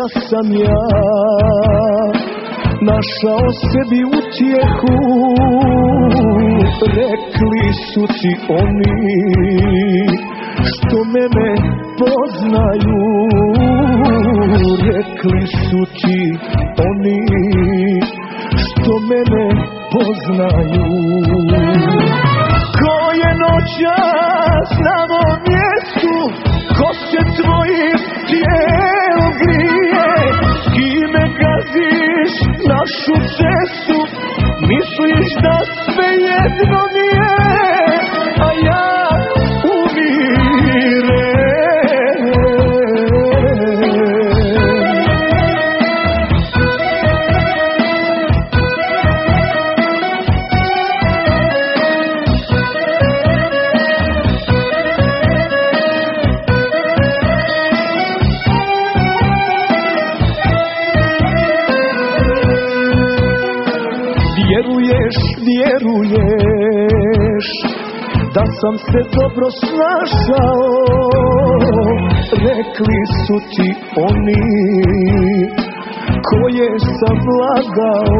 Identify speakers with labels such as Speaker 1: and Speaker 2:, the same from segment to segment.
Speaker 1: sam ja našao sebi utjehu. Rekli su ti oni što mene poznaju, rekli su ti oni što mene poznaju. Ko je noćas na mom mjestu, ko se tvojim tijelom grije, s kime gaziš našu cestu, misliš da sve jedno mi je, a ja umirem. Vjeruješ da sam se dobro snašao, rekli su ti oni koje sam lagao,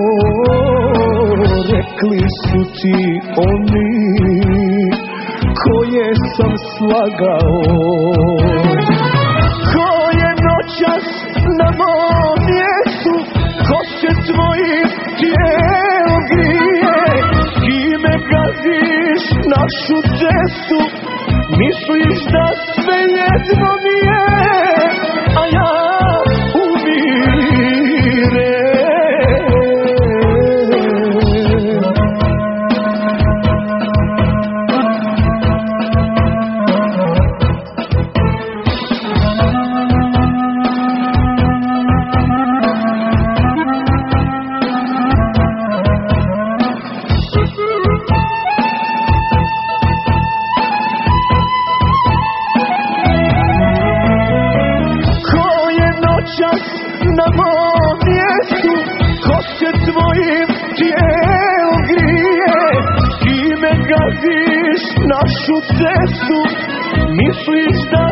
Speaker 1: rekli su ti oni koje sam slagao. Ko je noćas na mom mjestu, ko se tvojim tijelom grije, s kime gaziš našu cestu, misliš da sve jedno mi je, a ja umirem. Na mom mjestu, ko se tvojim tijelom grije, s kime gaziš našu cestu, misliš da